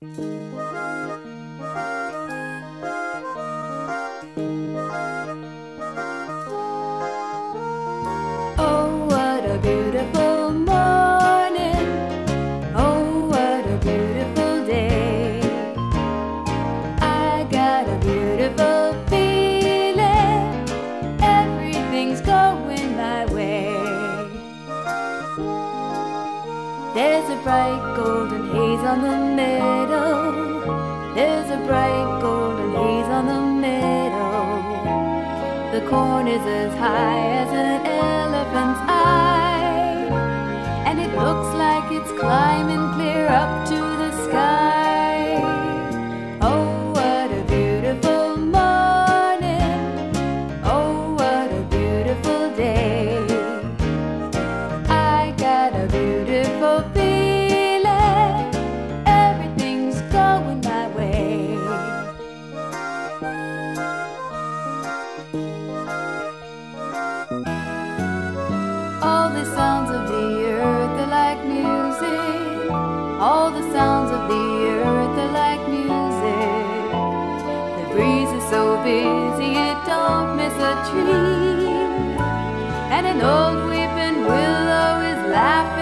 Oh, what a beautiful morning. Oh, what a beautiful day. I got a beautiful feeling. Everything's going my way. There's a bright golden haze on the meadow. There's a bright golden haze on the meadow. The corn is as high as an elephant's eye, and it looks like it's climbing clear up to the sky. Oh, what a beautiful morning. Oh, what a beautiful day. I got a beautiful feeling. Everything's going my way. All the sounds of the earth are like music. All the sounds of the earth are like music. The breeze is so busy it don't miss a tree, and an old weeping willow is laughing